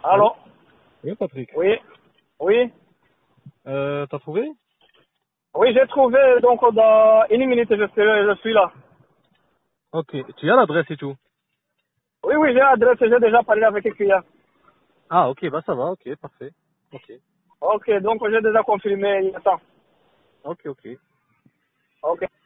Allô? Allô? Oui, Patrick. Oui, oui, T'as trouvé? oui, j'ai trouvé, donc dans une minute, je suis là. Ok. Tu as l'adresse et tout? Oui, oui, j'ai l'adresse, j'ai déjà parlé avec le client. Ah, ok, bah ça va, ok, parfait. Ok. Ok, donc j'ai déjà confirmé il y a temps. Ok, ok. Ok.